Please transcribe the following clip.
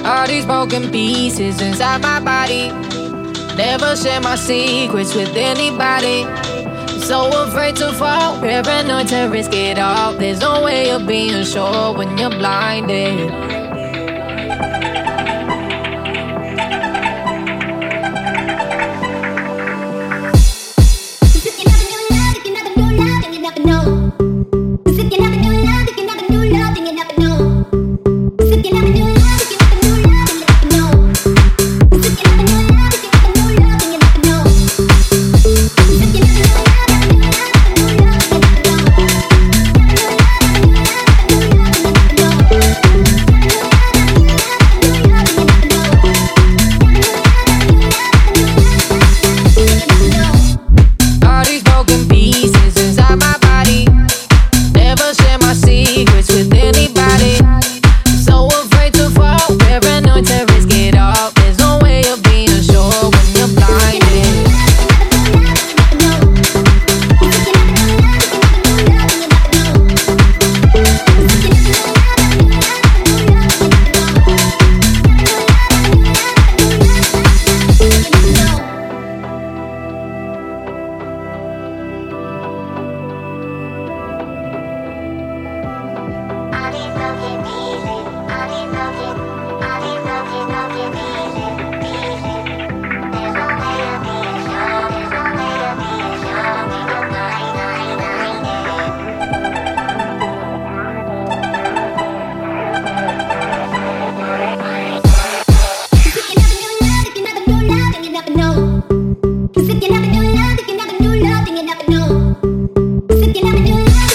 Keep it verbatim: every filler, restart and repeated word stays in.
All these broken pieces inside my body. Never share my secrets with anybody. So afraid to fall, paranoid to risk it all. There's no way of being sure when you're blinded. If you never do love, if you never do love, then you never know. If you never do love.